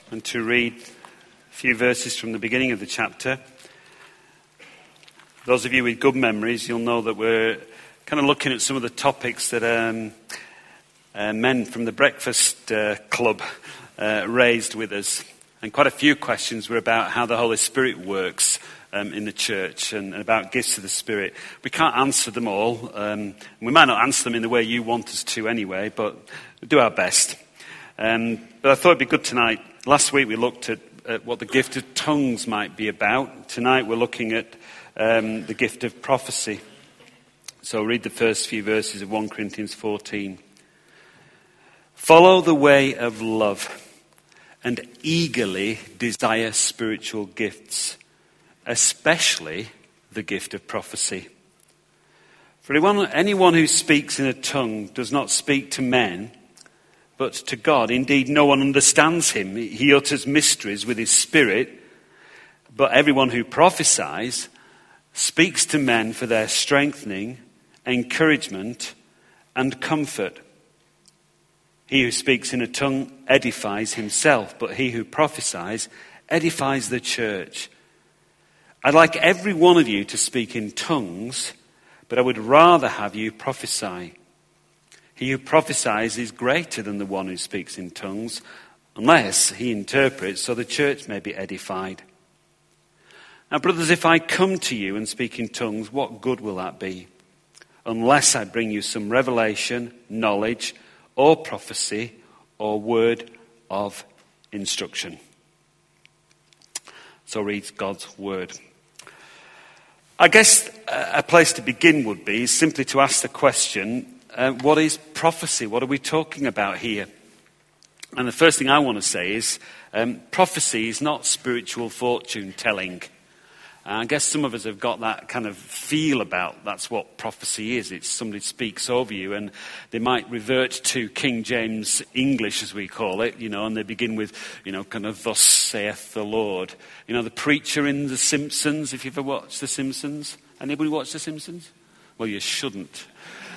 and to read a few verses from the beginning of the chapter. Those of you with good memories, you'll know that we're kind of looking at some of the topics that men from the Breakfast Club raised with us. And quite a few questions were about how the Holy Spirit works in the church and about gifts of the Spirit. We can't answer them all. We might not answer them in the way you want us to anyway, but we'll do our best. But I thought it'd be good tonight. Last week we looked at what the gift of tongues might be about. Tonight we're looking at the gift of prophecy. So I'll read the first few verses of 1 Corinthians 14. Follow the way of love and eagerly desire spiritual gifts, especially the gift of prophecy. For anyone who speaks in a tongue does not speak to men, but to God. Indeed, no one understands him. He utters mysteries with his spirit. But everyone who prophesies speaks to men for their strengthening, encouragement, and comfort. He who speaks in a tongue edifies himself, but he who prophesies edifies the church. I'd like every one of you to speak in tongues, but I would rather have you prophesy. He who prophesies is greater than the one who speaks in tongues, unless he interprets, so the church may be edified. Now, brothers, if I come to you and speak in tongues, what good will that be? Unless I bring you some revelation, knowledge, or prophecy, or word of instruction. So reads God's word. I guess a place to begin would be simply to ask the question, what is prophecy? What are we talking about here? And the first thing I want to say is prophecy is not spiritual fortune telling. I guess some of us have got that kind of feel about that's what prophecy is. It's somebody speaks over you and they might revert to King James English, as we call it, and they begin with, kind of thus saith the Lord. The preacher in The Simpsons, if you've ever watched The Simpsons. Anybody watch The Simpsons? Well, you shouldn't.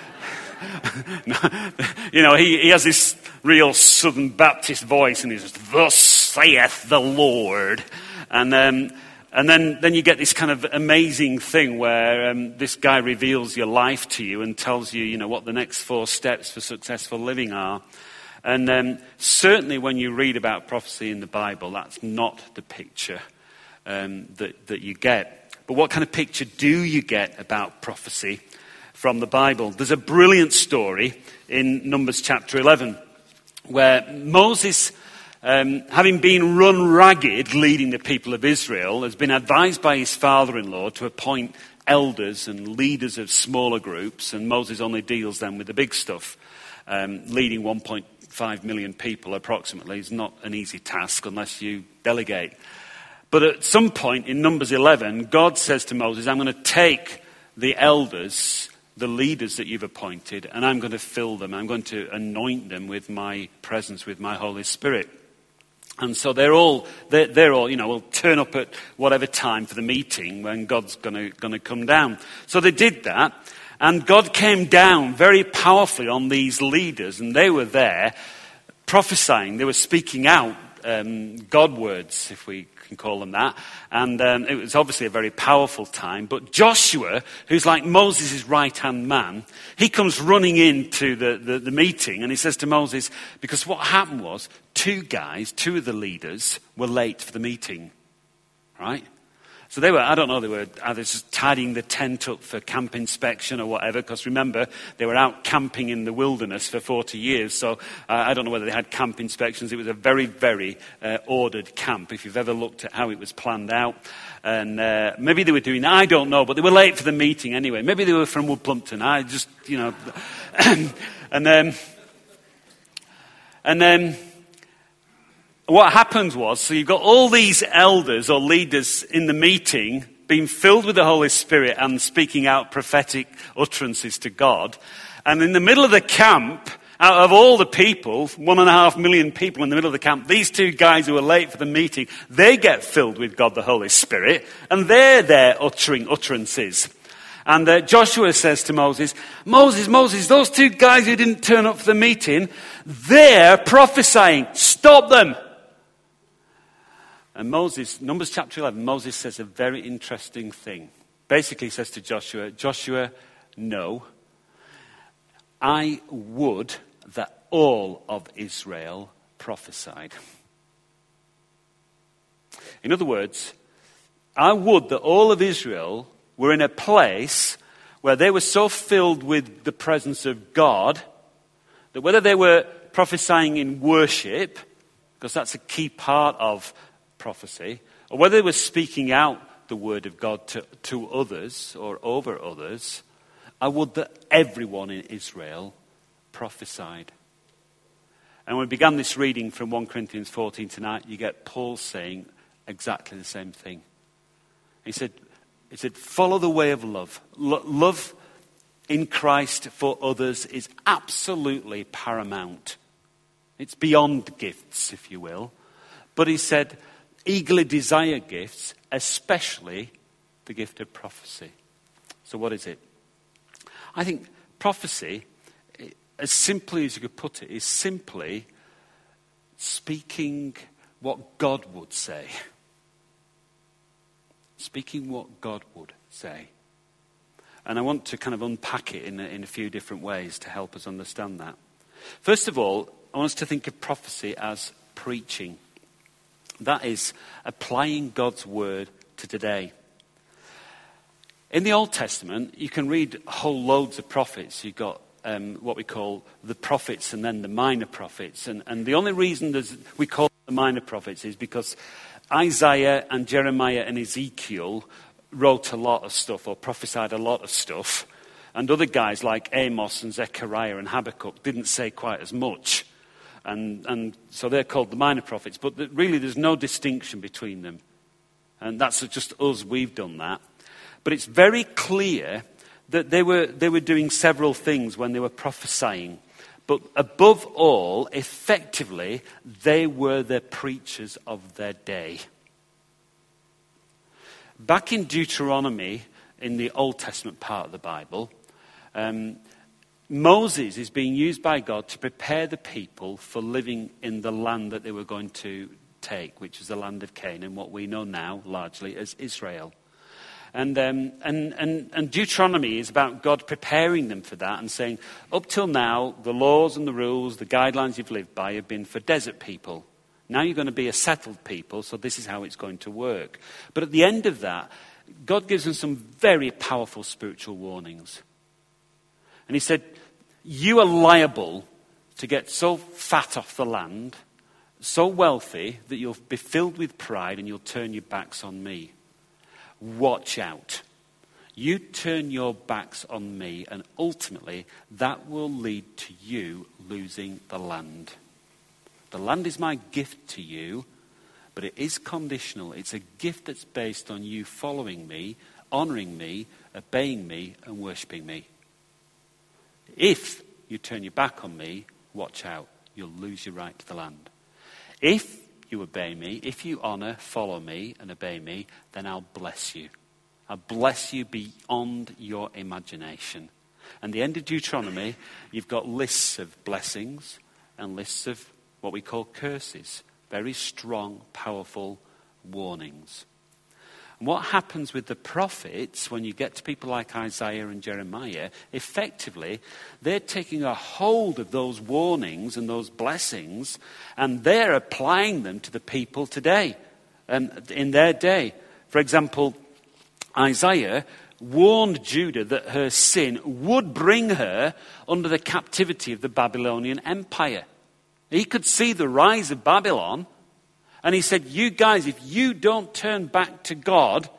He has this real Southern Baptist voice and he says, thus saith the Lord. And then you get this kind of amazing thing where this guy reveals your life to you and tells you, what the next 4 steps for successful living are. And certainly when you read about prophecy in the Bible, that's not the picture that you get. But what kind of picture do you get about prophecy from the Bible? There's a brilliant story in Numbers chapter 11 where Moses, having been run ragged leading the people of Israel, has been advised by his father-in-law to appoint elders and leaders of smaller groups, and Moses only deals then with the big stuff. Leading 1.5 million people approximately is not an easy task unless you delegate. But at some point in Numbers 11, God says to Moses, I'm going to take the elders, the leaders that you've appointed, and I'm going to fill them. I'm going to anoint them with my presence, with my Holy Spirit. And so they're all, will turn up at whatever time for the meeting when God's going to come down. So they did that, and God came down very powerfully on these leaders, and they were there prophesying. They were speaking out God words, if we can call them that. And it was obviously a very powerful time. But Joshua, who's like Moses' right-hand man, he comes running into the meeting and he says to Moses, because what happened was 2 of the leaders were late for the meeting, right? So they were either just tidying the tent up for camp inspection or whatever, because remember, they were out camping in the wilderness for 40 years, so I don't know whether they had camp inspections. It was a very, very ordered camp, if you've ever looked at how it was planned out. And maybe they were doing that, I don't know, but they were late for the meeting anyway. Maybe they were from Wood Plumpton, and then what happened was, so you've got all these elders or leaders in the meeting being filled with the Holy Spirit and speaking out prophetic utterances to God. And in the middle of the camp, out of all the people, 1.5 million people in the middle of the camp, these 2 guys who were late for the meeting, they get filled with God the Holy Spirit, and they're there uttering utterances. And Joshua says to Moses, Moses, those 2 guys who didn't turn up for the meeting, they're prophesying. Stop them. And Moses, Numbers chapter 11, Moses says a very interesting thing. Basically he says to Joshua, Joshua, no, I would that all of Israel prophesied. In other words, I would that all of Israel were in a place where they were so filled with the presence of God that whether they were prophesying in worship, because that's a key part of prophecy, or whether they were speaking out the word of God to others or over others, I would that everyone in Israel prophesied. And when we began this reading from 1 Corinthians 14 tonight, you get Paul saying exactly the same thing. He said, follow the way of love. Love in Christ for others is absolutely paramount. It's beyond gifts, if you will. But he said, eagerly desire gifts, especially the gift of prophecy. So what is it? I think prophecy, as simply as you could put it, is simply speaking what God would say. Speaking what God would say. And I want to kind of unpack it in a few different ways to help us understand that. First of all, I want us to think of prophecy as preaching. That is applying God's word to today. In the Old Testament, you can read whole loads of prophets. You've got what we call the prophets and then the minor prophets. And the only reason we call them the minor prophets is because Isaiah and Jeremiah and Ezekiel wrote a lot of stuff or prophesied a lot of stuff. And other guys like Amos and Zechariah and Habakkuk didn't say quite as much. And so they're called the minor prophets. But really there's no distinction between them. And that's just us, we've done that. But it's very clear that they were doing several things when they were prophesying. But above all, effectively, they were the preachers of their day. Back in Deuteronomy, in the Old Testament part of the Bible, Moses is being used by God to prepare the people for living in the land that they were going to take, which is the land of Canaan, what we know now largely as Israel. And Deuteronomy is about God preparing them for that and saying, up till now, the laws and the rules, the guidelines you've lived by have been for desert people. Now you're going to be a settled people, so this is how it's going to work. But at the end of that, God gives them some very powerful spiritual warnings. And he said, you are liable to get so fat off the land, so wealthy, that you'll be filled with pride and you'll turn your backs on me. Watch out. You turn your backs on me, and ultimately that will lead to you losing the land. The land is my gift to you, but it is conditional. It's a gift that's based on you following me, honoring me, obeying me, and worshipping me. If you turn your back on me, watch out. You'll lose your right to the land. If you obey me, if you honor, follow me, and obey me, then I'll bless you. I'll bless you beyond your imagination. And the end of Deuteronomy, you've got lists of blessings and lists of what we call curses. Very strong, powerful warnings. And what happens with the prophets, when you get to people like Isaiah and Jeremiah, effectively, they're taking a hold of those warnings and those blessings, and they're applying them to the people today and in their day. For example, Isaiah warned Judah that her sin would bring her under the captivity of the Babylonian Empire. He could see the rise of Babylon. And he said, you guys, if you don't turn back to God,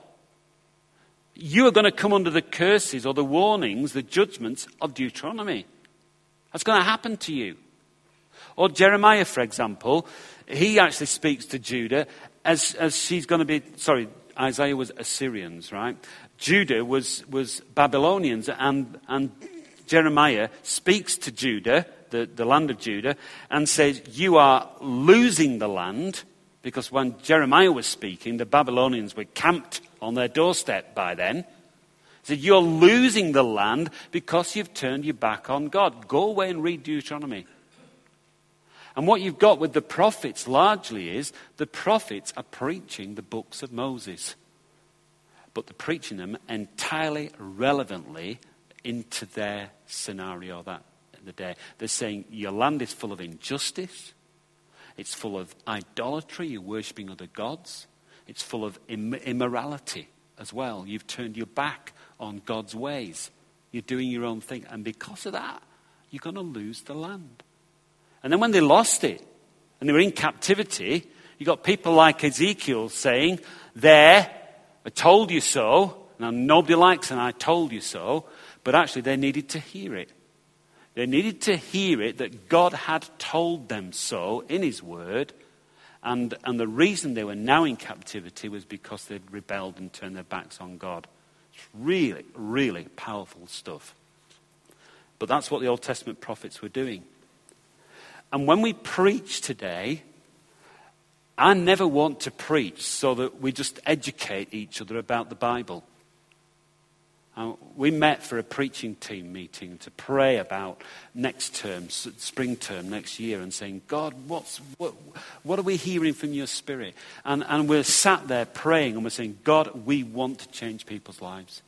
you are going to come under the curses or the warnings, the judgments of Deuteronomy. That's going to happen to you. Or Jeremiah, for example, he actually speaks to Judah as she's going to be, Isaiah was Assyrians, right? Judah was Babylonians, and Jeremiah speaks to Judah, the land of Judah, and says, you are losing the land. Because when Jeremiah was speaking, the Babylonians were camped on their doorstep by then. He said, you're losing the land because you've turned your back on God. Go away and read Deuteronomy. And what you've got with the prophets largely is the prophets are preaching the books of Moses. But they're preaching them entirely relevantly into their scenario that the day. They're saying your land is full of injustice. It's full of idolatry. You're worshipping other gods. It's full of immorality as well. You've turned your back on God's ways. You're doing your own thing. And because of that, you're going to lose the land. And then when they lost it and they were in captivity, you got people like Ezekiel saying, there, I told you so. Now, nobody likes an I told you so. But actually, they needed to hear it. They needed to hear it that God had told them so in his word. And the reason they were now in captivity was because they'd rebelled and turned their backs on God. It's really, really powerful stuff. But that's what the Old Testament prophets were doing. And when we preach today, I never want to preach so that we just educate each other about the Bible. We met for a preaching team meeting to pray about next term, spring term, next year, and saying, God, what are we hearing from your Spirit? And we're sat there praying and we're saying, God, we want to change people's lives.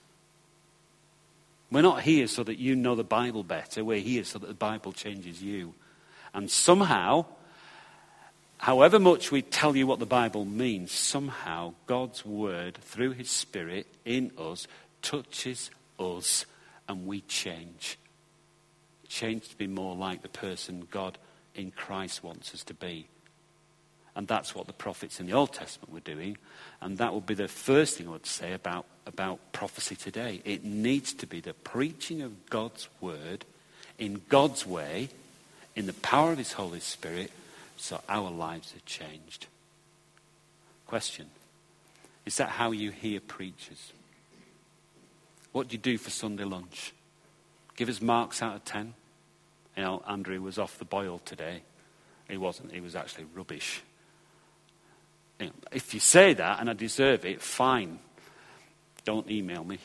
We're not here so that you know the Bible better. We're here so that the Bible changes you. And somehow, however much we tell you what the Bible means, somehow God's word through his Spirit in us touches us and we change. Change to be more like the person God in Christ wants us to be. And that's what the prophets in the Old Testament were doing. And that would be the first thing I would say about prophecy today. It needs to be the preaching of God's word in God's way, in the power of his Holy Spirit, so our lives are changed. Question: is that how you hear preachers? What do you do for Sunday lunch? Give us marks out of 10. You know, Andrew was off the boil today. He wasn't. He was actually rubbish. You know, if you say that and I deserve it, fine. Don't email me.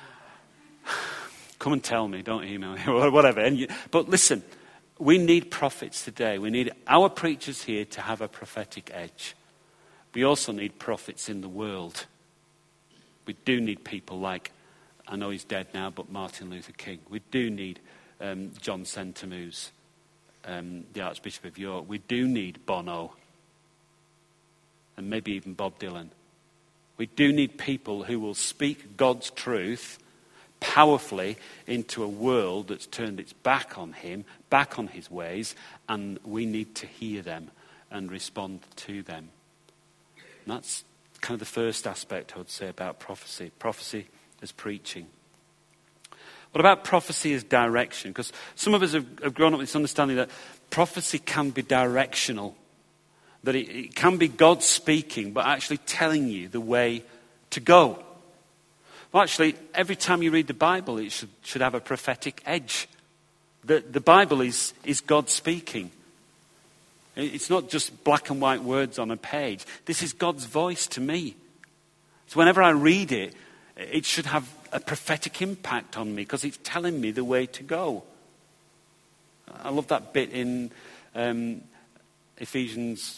Come and tell me. Don't email me. Whatever. But listen, we need prophets today. We need our preachers here to have a prophetic edge. We also need prophets in the world. We do need people like, I know he's dead now, but Martin Luther King. We do need John Sentamus, the Archbishop of York. We do need Bono. And maybe even Bob Dylan. We do need people who will speak God's truth powerfully into a world that's turned its back on him, back on his ways, and we need to hear them and respond to them. And that's kind of the first aspect I would say about prophecy. Prophecy as preaching. What about prophecy as direction? Because some of us have grown up with this understanding that prophecy can be directional. That it can be God speaking, but actually telling you the way to go. Well, actually, every time you read the Bible, it should have a prophetic edge. The Bible is God speaking. It's not just black and white words on a page. This is God's voice to me. So whenever I read it, it should have a prophetic impact on me because it's telling me the way to go. I love that bit in Ephesians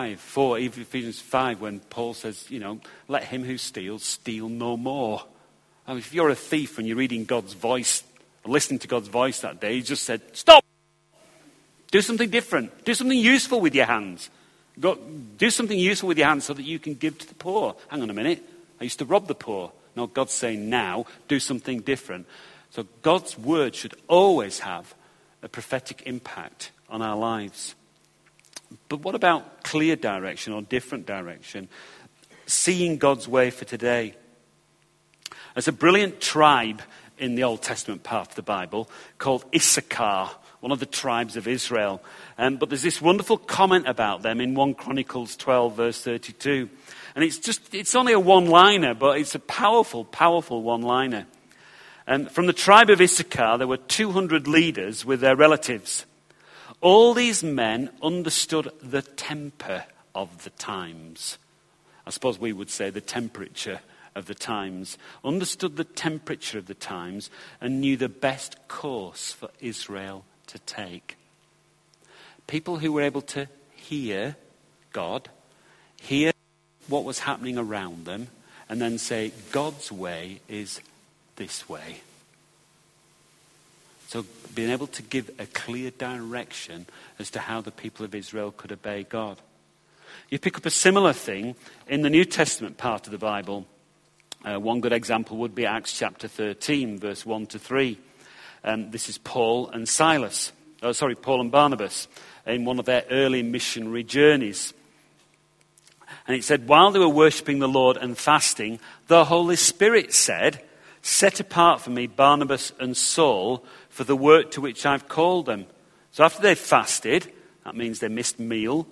5, when Paul says, let him who steals steal no more. I mean, if you're a thief and you're reading God's voice, or listening to God's voice that day, he just said, stop! Do something different. Do something useful with your hands. Do something useful with your hands so that you can give to the poor. Hang on a minute. I used to rob the poor. No, God's saying now, do something different. So God's word should always have a prophetic impact on our lives. But what about clear direction or different direction? Seeing God's way for today. There's a brilliant tribe in the Old Testament part of the Bible called Issachar, one of the tribes of Israel. But there's this wonderful comment about them in 1 Chronicles 12, verse 32. And it's only a one-liner, but it's a powerful, powerful one-liner. And from the tribe of Issachar, there were 200 leaders with their relatives. All these men understood the temper of the times. I suppose we would say the temperature of the times. Understood the temperature of the times and knew the best course for Israel to take. People who were able to hear God, hear what was happening around them, and then say, God's way is this way. So being able to give a clear direction as to how the people of Israel could obey God. You pick up a similar thing in the New Testament part of the Bible. One good example would be Acts chapter 13, verse 1 to 3. This is Paul and Barnabas in one of their early missionary journeys. And it said, while they were worshipping the Lord and fasting, the Holy Spirit said, set apart for me Barnabas and Saul for the work to which I've called them. So after they fasted, that means they missed meals,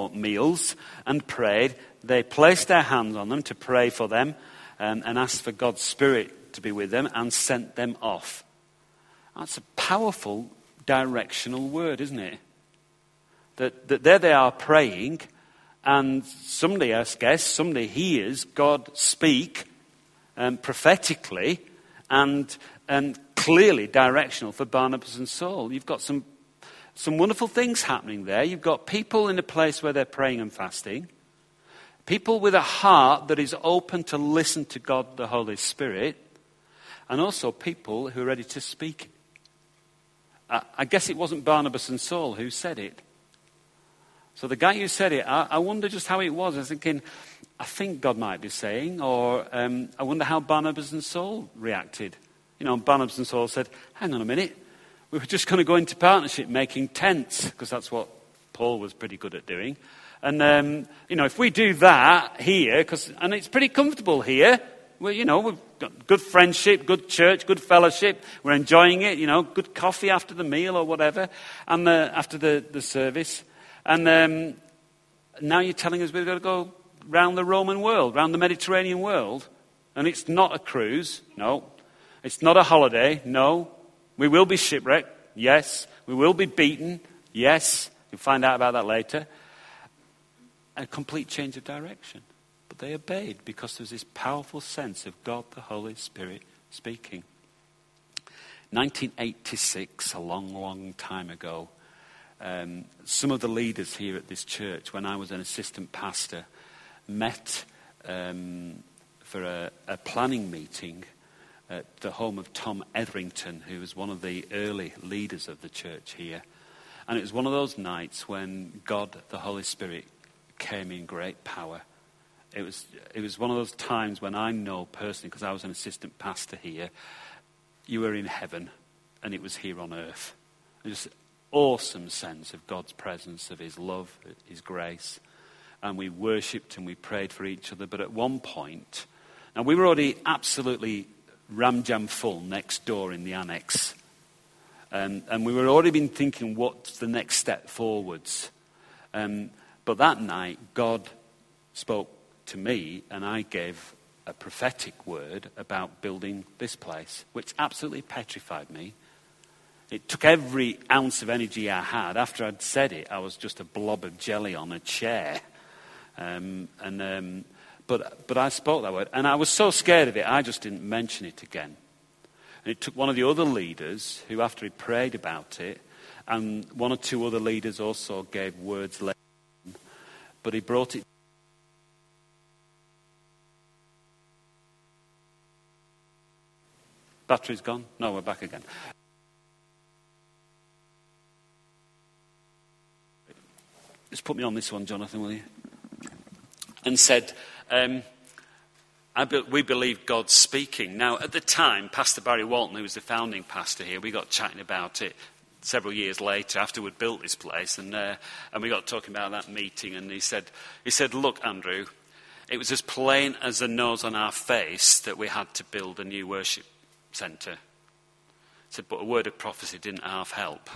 and prayed, they placed their hands on them to pray for them and asked for God's Spirit to be with them and sent them off. That's a powerful directional word, isn't it? That there they are praying, and somebody hears God speak prophetically and clearly directional for Barnabas and Saul. You've got some wonderful things happening there. You've got people in a place where they're praying and fasting. People with a heart that is open to listen to God, the Holy Spirit. And also people who are ready to speak. I guess it wasn't Barnabas and Saul who said it. So the guy who said it, I wonder just how it was. I was thinking, I think God might be saying, or I wonder how Barnabas and Saul reacted. You know, Barnabas and Saul said, hang on a minute, we were just going to go into partnership making tents, because that's what Paul was pretty good at doing. And, if we do that here, and it's pretty comfortable here, we've got good friendship, good church, good fellowship, we're enjoying it, good coffee after the meal or whatever, and after the service. And now you're telling us we've got to go round the Roman world, round the Mediterranean world, and it's not a cruise, no. It's not a holiday, no. We will be shipwrecked, yes. We will be beaten, yes. You'll find out about that later. A complete change of direction. But they obeyed because there's this powerful sense of God the Holy Spirit speaking. 1986, a long, long time ago, some of the leaders here at this church, when I was an assistant pastor, met for a planning meeting at the home of Tom Etherington, who was one of the early leaders of the church here. And it was one of those nights when God, the Holy Spirit, came in great power. It was one of those times when I know personally, because I was an assistant pastor here, you were in heaven and it was here on earth. Just awesome sense of God's presence, of his love, his grace. And we worshipped and we prayed for each other. But at one point, now we were already absolutely ram-jam full next door in the annex. And we were already been thinking, what's the next step forwards? But that night, God spoke to me, and I gave a prophetic word about building this place, which absolutely petrified me. It took every ounce of energy I had. After I'd said it, I was just a blob of jelly on a chair. But I spoke that word, and I was so scared of it, I just didn't mention it again. And it took one of the other leaders, who after he prayed about it, and one or two other leaders also gave words later, but he brought it. Battery's gone? No, we're back again. Just put me on this one, Jonathan, will you? And said, we believe God's speaking. Now, at the time, Pastor Barry Walton, who was the founding pastor here, we got chatting about it several years later after we'd built this place, and we got talking about that meeting, and he said, look, Andrew, it was as plain as the nose on our face that we had to build a new worship centre. He said, but a word of prophecy didn't half help.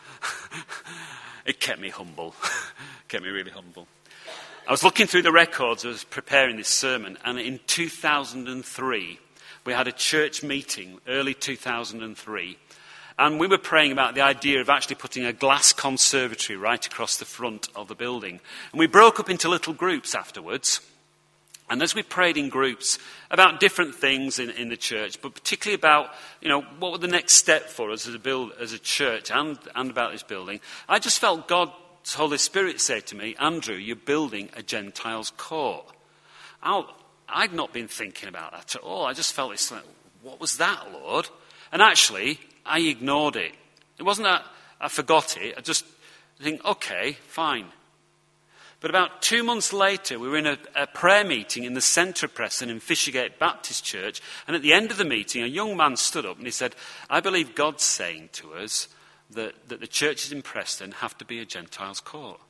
It kept me humble. Kept me really humble. I was looking through the records, I was preparing this sermon, and in 2003, we had a church meeting, early 2003, and we were praying about the idea of actually putting a glass conservatory right across the front of the building. And we broke up into little groups afterwards. And as we prayed in groups about different things in the church, but particularly about, what were the next step for us as a church and about this building, I just felt God Holy Spirit said to me, Andrew, you're building a Gentiles court. I'd not been thinking about that at all. I just felt it's like, what was that, Lord? And actually, I ignored it. It wasn't that I forgot it. I just think, okay, fine. But about 2 months later, we were in a prayer meeting in the centre of Preston in Fishergate Baptist Church. And at the end of the meeting, a young man stood up and he said, I believe God's saying to us that the churches in Preston have to be a Gentiles' court.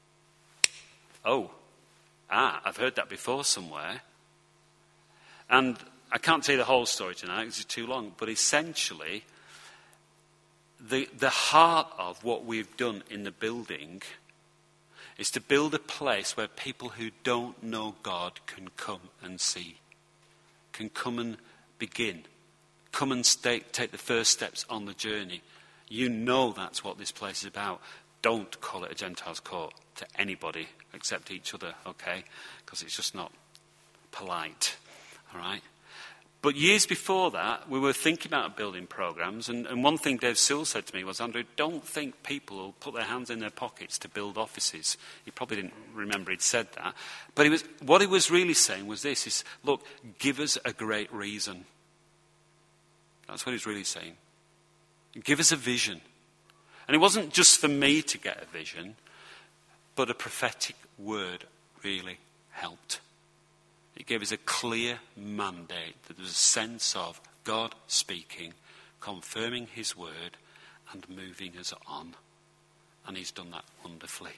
I've heard that before somewhere. And I can't tell you the whole story tonight because it's too long. But essentially, the heart of what we've done in the building is to build a place where people who don't know God can come and see, can come and begin, come and take the first steps on the journey. You know that's what this place is about. Don't call it a Gentiles' court to anybody except each other, okay? Because it's just not polite, all right? But years before that, we were thinking about building programs, and one thing Dave Sewell said to me was, Andrew, don't think people will put their hands in their pockets to build offices. He probably didn't remember he'd said that. But what he was really saying was this, is, look, give us a great reason. That's what he's really saying. Give us a vision. And it wasn't just for me to get a vision, but a prophetic word really helped. It gave us a clear mandate that there was a sense of God speaking, confirming his word, and moving us on. And he's done that wonderfully.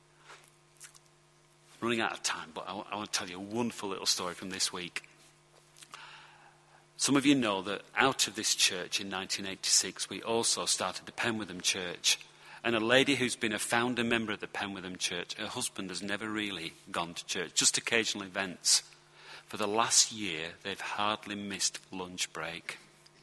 I'm running out of time, but I want to tell you a wonderful little story from this week. Some of you know that out of this church in 1986, we also started the Penwitham Church. And a lady who's been a founder member of the Penwitham Church, her husband has never really gone to church, just occasional events. For the last year, they've hardly missed lunch break.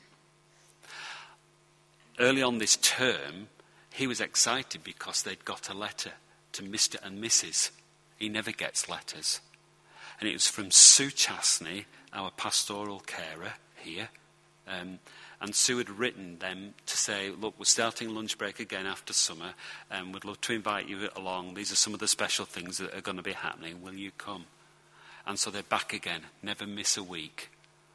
Early on this term, he was excited because they'd got a letter to Mr. and Mrs. He never gets letters. And it was from Sue Chastney, our pastoral carer here. And Sue had written them to say, look, we're starting lunch break again after summer, and we'd love to invite you along. These are some of the special things that are going to be happening. Will you come? And so they're back again, never miss a week.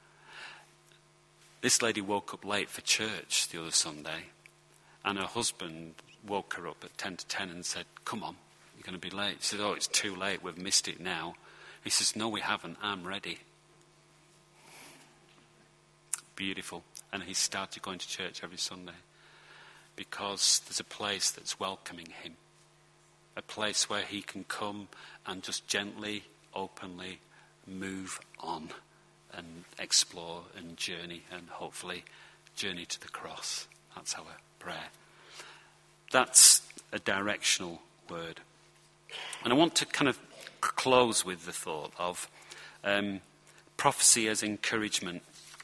This lady woke up late for church the other Sunday, and her husband woke her up at 10 to 10 and said, come on, you're going to be late. She said, oh, it's too late, we've missed it now. He says, no, we haven't, I'm ready. Beautiful. And he started going to church every Sunday because there's a place that's welcoming him, a place where he can come and just gently, openly move on and explore and journey and hopefully journey to the cross. That's our prayer. That's a directional word. And I want to kind of close with the thought of prophecy as encouragement.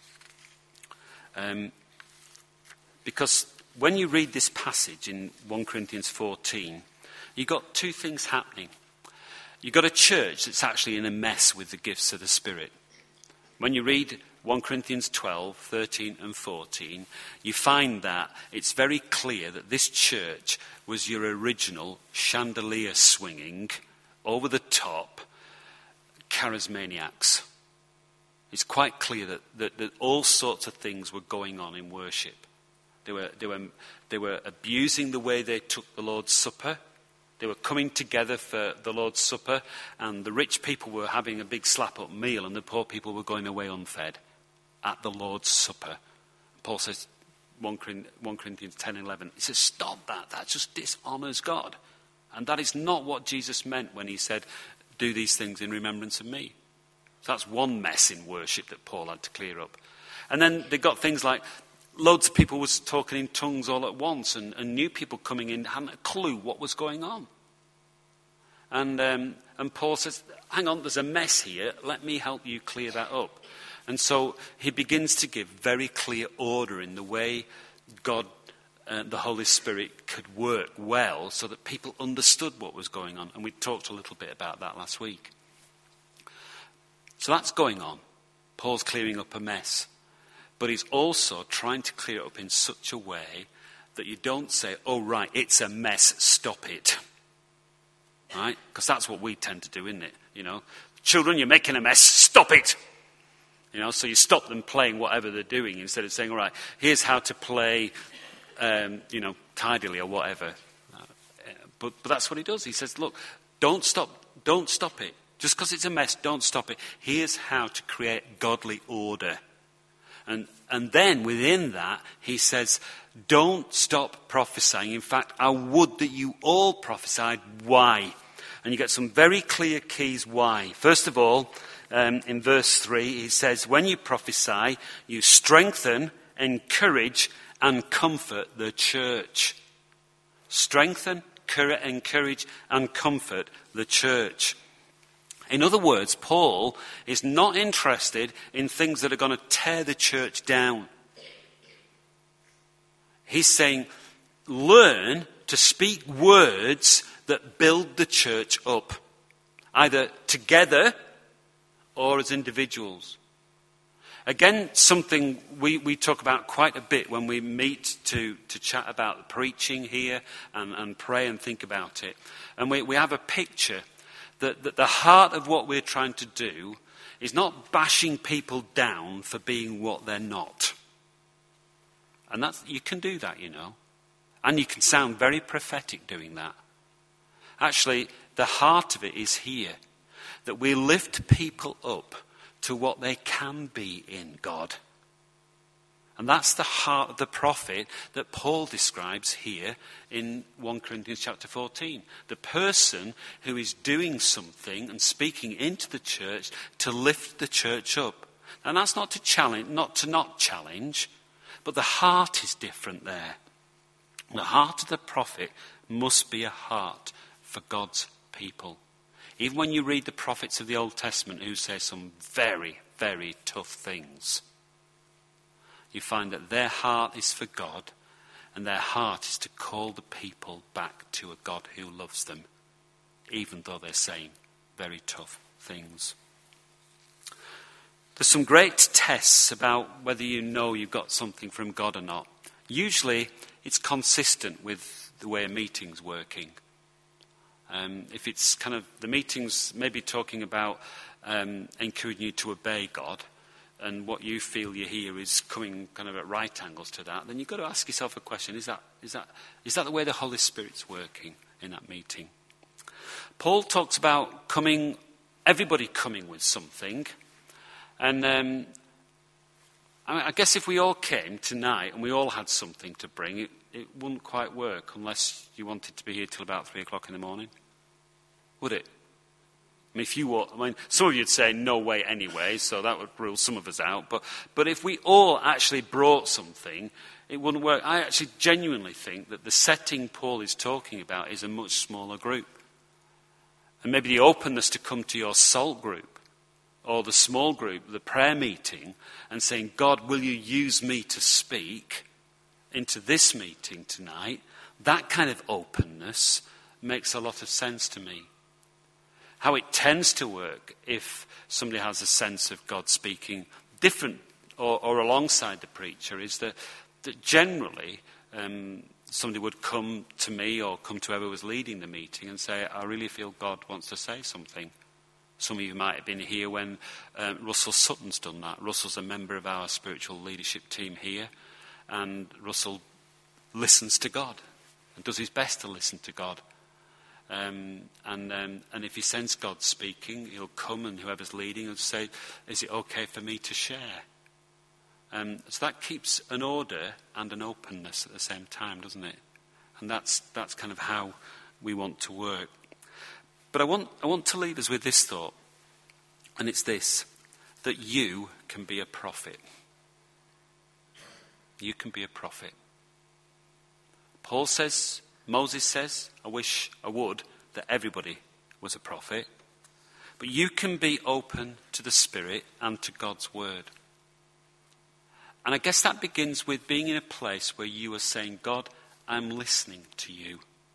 Because when you read this passage in 1 Corinthians 14, you've got two things happening. You've got a church that's actually in a mess with the gifts of the Spirit. When you read 1 Corinthians 12, 13 and 14, you find that it's very clear that this church was your original chandelier swinging, over the top, charismaniacs. It's quite clear that all sorts of things were going on in worship. They were abusing the way they took the Lord's Supper. They were coming together for the Lord's Supper, and the rich people were having a big slap-up meal, and the poor people were going away unfed at the Lord's Supper. Paul says, 1 Corinthians 10:11, he says, stop that. That just dishonours God. And that is not what Jesus meant when he said, do these things in remembrance of me. So that's one mess in worship that Paul had to clear up. And then they got things like loads of people was talking in tongues all at once, and new people coming in hadn't a clue what was going on. And Paul says, hang on, there's a mess here. Let me help you clear that up. And so he begins to give very clear order in the way God, the Holy Spirit, could work well so that people understood what was going on. And we talked a little bit about that last week. So that's going on. Paul's clearing up a mess. But he's also trying to clear it up in such a way that you don't say, oh, right, it's a mess, stop it. right? Because that's what we tend to do, isn't it? Children, you're making a mess, stop it! So you stop them playing whatever they're doing instead of saying, all right, here's how to play, tidily or whatever. But that's what he does. He says, look, don't stop it. Just because it's a mess, don't stop it. Here's how to create godly order. And then within that, he says, don't stop prophesying. In fact, I would that you all prophesied. Why? And you get some very clear keys why. First of all, in verse 3, he says, when you prophesy, you strengthen, encourage, and comfort the church. Strengthen, encourage, and comfort the church. In other words, Paul is not interested in things that are going to tear the church down. He's saying, learn to speak words that build the church up, either together or as individuals. Again, something we talk about quite a bit when we meet to chat about preaching here and pray and think about it. And we have a picture that the heart of what we're trying to do is not bashing people down for being what they're not. And you can do that, And you can sound very prophetic doing that. Actually, the heart of it is here. That we lift people up to what they can be in God. And that's the heart of the prophet that Paul describes here in 1 Corinthians chapter 14. The person who is doing something and speaking into the church to lift the church up. And that's not to challenge, but the heart is different there. The heart of the prophet must be a heart for God's people. Even when you read the prophets of the Old Testament who say some very, very tough things, you find that their heart is for God, and their heart is to call the people back to a God who loves them, even though they're saying very tough things. There's some great tests about whether you know you've got something from God or not. Usually it's consistent with the way a meeting's working. If it's kind of, the meeting's maybe talking about encouraging you to obey God, and what you feel you hear is coming kind of at right angles to that, then you've got to ask yourself a question. Is that the way the Holy Spirit's working in that meeting? Paul talks about everybody coming with something. And I guess if we all came tonight and we all had something to bring, it wouldn't quite work unless you wanted to be here till about 3 o'clock in the morning. Would it? Some of you'd say no way anyway, so that would rule some of us out. But if we all actually brought something, it wouldn't work. I actually genuinely think that the setting Paul is talking about is a much smaller group. And maybe the openness to come to your SALT group or the small group, the prayer meeting, and saying, God, will you use me to speak into this meeting tonight? That kind of openness makes a lot of sense to me. How it tends to work if somebody has a sense of God speaking different or alongside the preacher is that generally somebody would come to me or come to whoever was leading the meeting and say, I really feel God wants to say something. Some of you might have been here when Russell Sutton's done that. Russell's a member of our spiritual leadership team here, and Russell listens to God and does his best to listen to God. And if he senses God speaking, he'll come, and whoever's leading will say, is it okay for me to share? So that keeps an order and an openness at the same time, doesn't it? And that's kind of how we want to work. But I want to leave us with this thought, and it's this, that you can be a prophet. You can be a prophet. Paul says, Moses says, I would that everybody was a prophet. But you can be open to the Spirit and to God's word. And I guess that begins with being in a place where you are saying, God, I'm listening to you.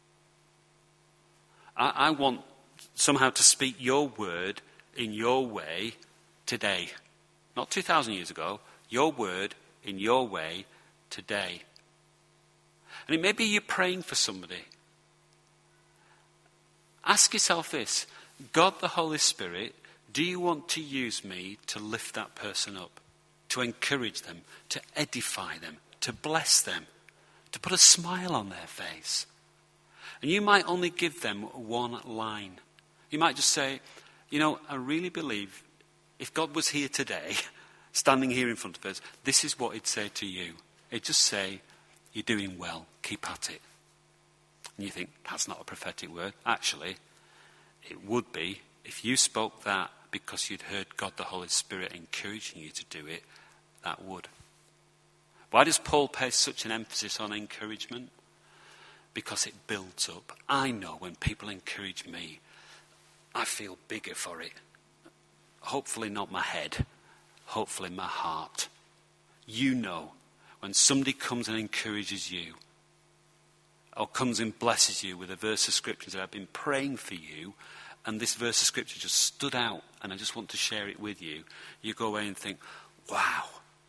I want somehow to speak your word in your way today. Not 2,000 years ago. Your word in your way today. And it may be you're praying for somebody. Ask yourself this: God the Holy Spirit, do you want to use me to lift that person up, to encourage them, to edify them, to bless them, to put a smile on their face? And you might only give them one line. You might just say, I really believe if God was here today, standing here in front of us, this is what he'd say to you. He'd just say, you're doing well, keep at it. And you think, that's not a prophetic word. Actually, it would be if you spoke that because you'd heard God the Holy Spirit encouraging you to do it, that would. Why does Paul place such an emphasis on encouragement? Because it builds up. I know when people encourage me, I feel bigger for it. Hopefully not my head, hopefully my heart. You know, when somebody comes and encourages you, or comes and blesses you with a verse of scripture that I've been praying for you, and this verse of scripture just stood out, and I just want to share it with you, you go away and think, wow.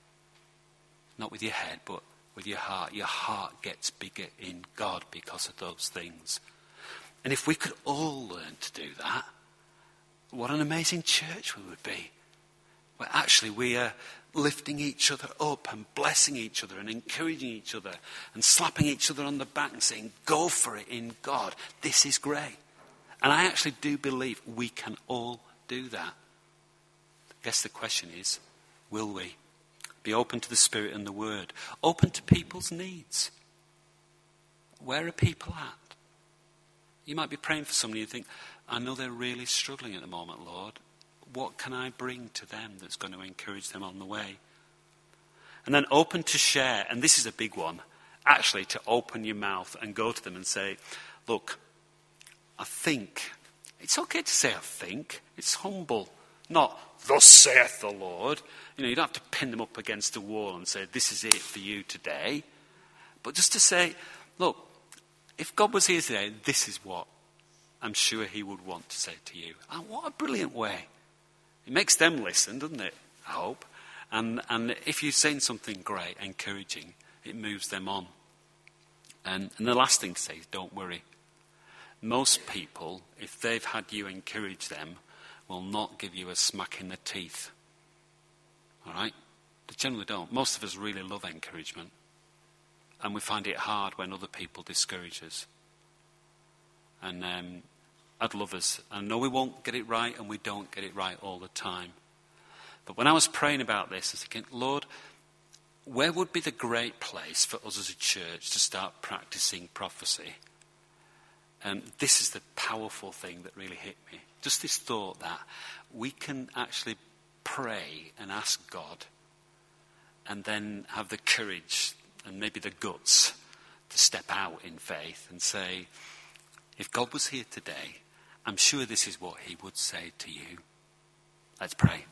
Not with your head, but with your heart. Your heart gets bigger in God because of those things. And if we could all learn to do that, what an amazing church we would be. Where actually we are lifting each other up and blessing each other and encouraging each other and slapping each other on the back and saying, go for it in God. This is great. And I actually do believe we can all do that. I guess the question is, will we? Be open to the Spirit and the Word. Open to people's needs. Where are people at? You might be praying for somebody and think, I know they're really struggling at the moment, Lord. What can I bring to them that's going to encourage them on the way? And then open to share, and this is a big one, actually to open your mouth and go to them and say, look, I think. It's okay to say I think. It's humble. Not, thus saith the Lord. You don't have to pin them up against a wall and say, this is it for you today. But just to say, look, if God was here today, this is what I'm sure he would want to say to you. And what a brilliant way. It makes them listen, doesn't it? I hope. And if you're saying something great, encouraging, it moves them on. And the last thing to say is don't worry. Most people, if they've had you encourage them, will not give you a smack in the teeth. All right? They generally don't. Most of us really love encouragement. And we find it hard when other people discourage us. And I'd love us. I know we won't get it right, and we don't get it right all the time. But when I was praying about this, I was thinking, Lord, where would be the great place for us as a church to start practicing prophecy? And this is the powerful thing that really hit me. Just this thought that we can actually pray and ask God and then have the courage and maybe the guts to step out in faith and say, if God was here today, I'm sure this is what he would say to you. Let's pray.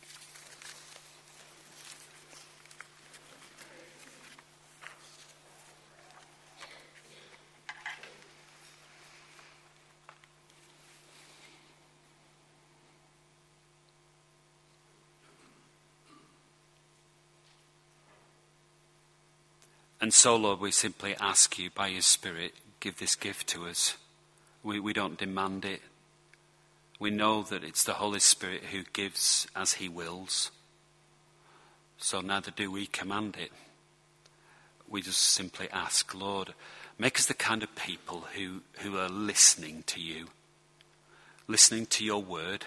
And so, Lord, we simply ask you by your Spirit, give this gift to us. We don't demand it. We know that it's the Holy Spirit who gives as he wills. So neither do we command it. We just simply ask, Lord, make us the kind of people who are listening to you, listening to your word,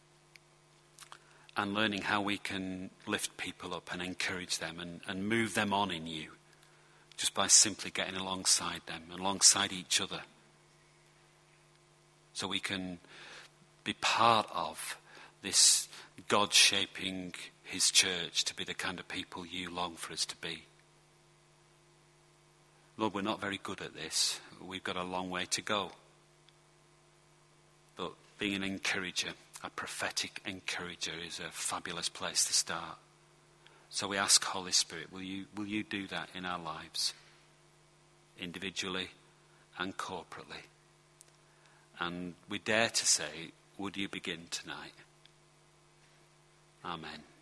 and learning how we can lift people up and encourage them and move them on in you. Just by simply getting alongside them, alongside each other. So we can be part of this God shaping his church to be the kind of people you long for us to be. Lord, we're not very good at this. We've got a long way to go. But being an encourager, a prophetic encourager, is a fabulous place to start. So we ask, Holy Spirit, will you do that in our lives, individually and corporately? And we dare to say, would you begin tonight? Amen.